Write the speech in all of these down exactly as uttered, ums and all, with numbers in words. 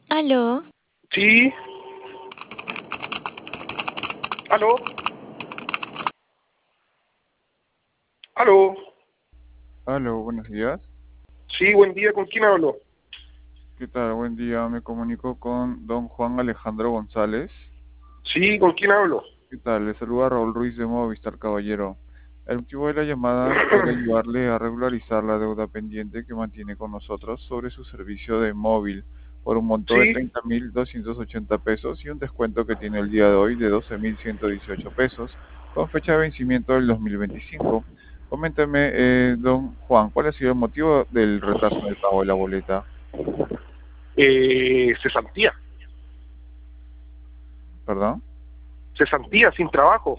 Aló, Sí, aló, aló. Aló, buenos días. Sí, buen día, ¿con quién hablo? ¿Qué tal? Buen día. Me comunico con don Juan Alejandro González. Sí, ¿con quién hablo? ¿Qué tal? Le saluda Raúl Ruiz de Movistar, caballero. El motivo de la llamada es poder ayudarle a regularizar la deuda pendiente que mantiene con nosotros sobre su servicio de móvil por un monto de Sí, treinta mil doscientos ochenta pesos y un descuento que tiene el día de hoy de doce mil ciento dieciocho pesos con fecha de vencimiento del dos mil veinticinco. Coménteme, eh, don Juan, ¿cuál ha sido el motivo del retraso en el pago de la boleta? eh, cesantía, ¿Perdón? cesantía, sin trabajo.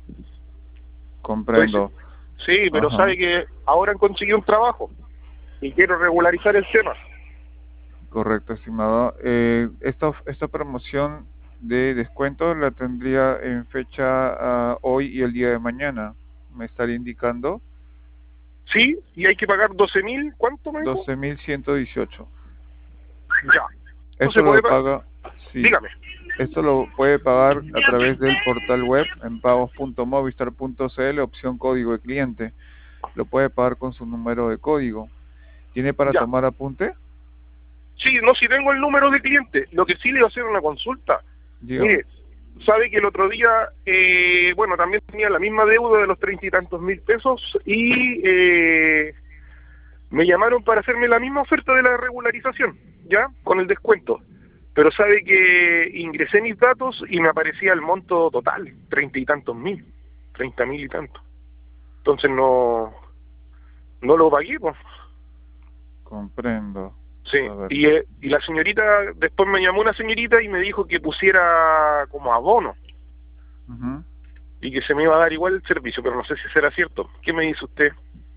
Pues Comprendo. sí, pero Ajá. sabe que ahora han conseguido un trabajo y quiero regularizar el tema. Correcto, estimado. Eh, esta, esta promoción de descuento la tendría en fecha ah, hoy y el día de mañana. Me estaría indicando Sí, y hay que pagar doce mil, ¿cuánto me dijo? doce mil ciento dieciocho. Ya, no Esto se puede lo pagar. paga, sí. Dígame. Esto lo puede pagar a través del portal web en pagos punto movistar punto cl, opción código de cliente. Lo puede pagar con su número de código. ¿Tiene para Ya. tomar apunte? Sí, no, si tengo el número de cliente. Lo que sí le iba a hacer una consulta. Dígame. Mire, sabe que el otro día, eh, bueno, también tenía la misma deuda de los treinta y tantos mil pesos y eh, me llamaron para hacerme la misma oferta de la regularización, ¿ya? Con el descuento. Pero sabe que ingresé mis datos y me aparecía el monto total, treinta y tantos mil, treinta mil y tanto. Entonces no, no lo pagué, pues. Comprendo. Sí, A ver. y, eh, y la señorita, después me llamó una señorita y me dijo que pusiera como abono Ujú. y que se me iba a dar igual el servicio, pero no sé si será cierto. ¿Qué me dice usted?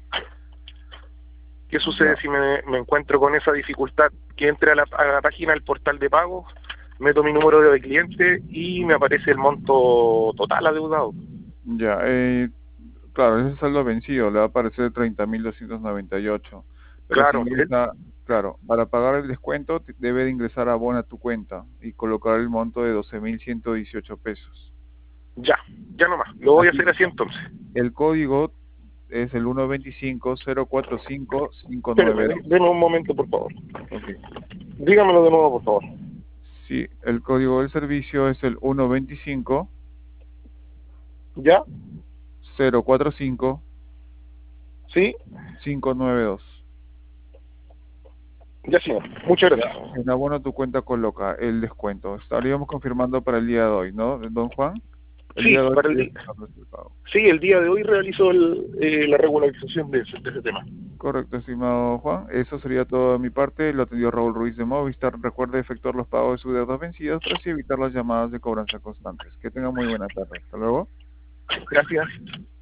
¿Qué sucede Ya. si me, me encuentro con esa dificultad? Que entre a la, a la página del portal de pagos, meto mi número de cliente y me aparece el monto total adeudado. Ya, eh, claro, ese saldo vencido le va a aparecer treinta mil doscientos noventa y ocho. Pero si Claro, eh, ingresa, claro, para pagar el descuento te- debe de ingresar a Bona a tu cuenta y colocar el monto de doce mil ciento dieciocho pesos. ya, ya nomás. Lo voy a Así, hacer así entonces. el código es el uno veinticinco cero cuarenta y cinco cinco Espéreme, nueve dé- dos. deme un momento, por favor. Ok. Dígamelo de nuevo, por favor. Sí, el código del servicio es el uno veinticinco ¿Ya? cero cuarenta y cinco ¿Sí? cinco nueve dos. Ya, señor. Muchas Ya, gracias. en abono tu cuenta coloca el descuento. Estaríamos confirmando para el día de hoy, ¿no, don Juan? El Sí, día de hoy para el sería día. efectuarlo el pago. Sí, el día de hoy realizo el, eh, la regularización de ese, de ese tema. Correcto, estimado Juan. Eso sería todo de mi parte. Lo atendió Raúl Ruiz de Movistar. Recuerde efectuar los pagos de sus deudas vencidas para así evitar las llamadas de cobranza constantes. Que tenga muy buena tarde. Hasta luego. Gracias.